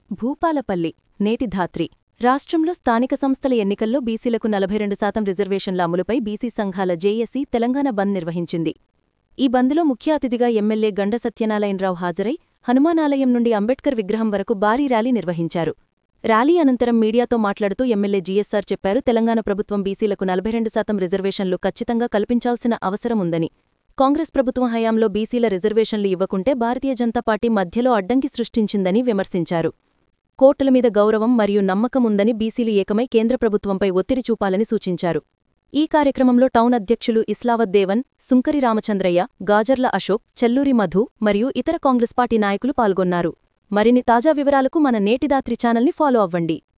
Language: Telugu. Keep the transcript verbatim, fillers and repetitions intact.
భూపాలపల్లి నేటి ధాత్రి రాష్ట్రంలో స్థానిక సంస్థల ఎన్నికల్లో బీసీలకు నలభై రెండు శాతం రిజర్వేషన్ల అమలుపై బీసీ సంఘాల జేఏసీ తెలంగాణ బంద్ నిర్వహించింది. ఈ బంద్లో ముఖ్య అతిథిగా ఎమ్మెల్యే గండ సత్యనారాయణరావు హాజరై హనుమానాలయం నుండి అంబేడ్కర్ విగ్రహం వరకు భారీ ర్యాలీ నిర్వహించారు. ర్యాలీ అనంతరం మీడియాతో మాట్లాడుతూ ఎమ్మెల్యే జీఎస్ఆర్ చెప్పారు, తెలంగాణ ప్రభుత్వం బీసీలకు నలభై రెండు శాతం రిజర్వేషన్లు ఖచ్చితంగా కల్పించాల్సిన అవసరం ఉందని. కాంగ్రెస్ ప్రభుత్వం హయాంలో బీసీల రిజర్వేషన్లు ఇవ్వకుంటే భారతీయ జనతా పార్టీ మధ్యలో అడ్డంకి సృష్టించిందని విమర్శించారు. కోర్టుల మీద గౌరవం మరియు నమ్మకం ఉందని బీసీలు ఏకమై కేంద్ర ప్రభుత్వంపై ఒత్తిడి చూపాలని సూచించారు. ఈ కార్యక్రమంలో టౌన్ అధ్యక్షులు ఇస్లావత్ దేవన్, సుంకరి రామచంద్రయ్య, గాజర్ల అశోక్, చెల్లూరి మధు మరియు ఇతర కాంగ్రెస్ పార్టీ నాయకులు పాల్గొన్నారు. మరిన్ని తాజా వివరాలకు మన నేటిదాత్రి ఛానల్ని ఫాలో అవ్వండి.